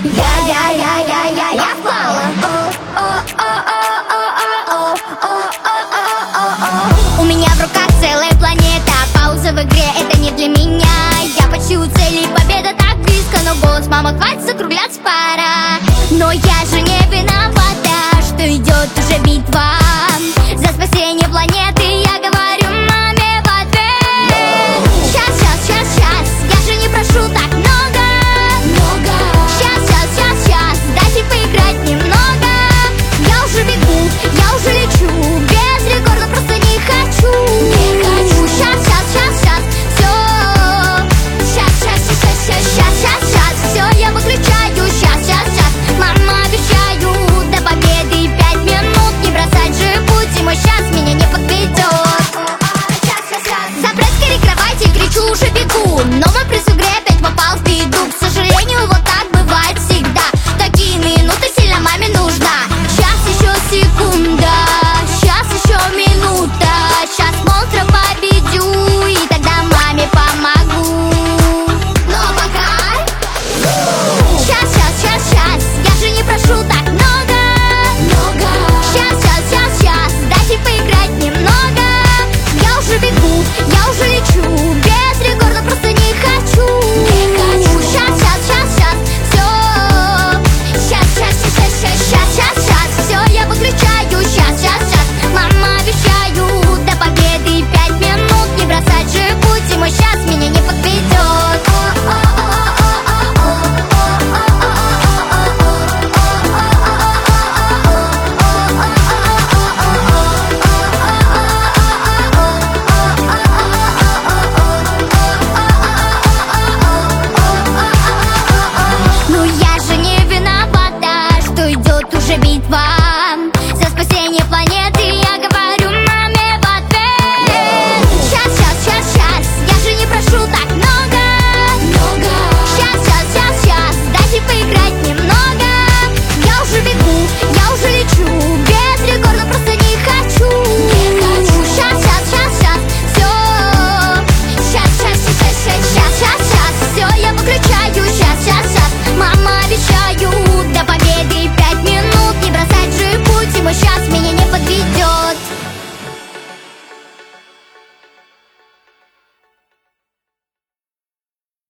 Я впала. У меня в руках целая планета. Пауза в игре, это не для меня. Я почти у цели, победа так близко. Но голос, мама, хватит, закругляться пора. Но я же не виновата, что идет уже битва.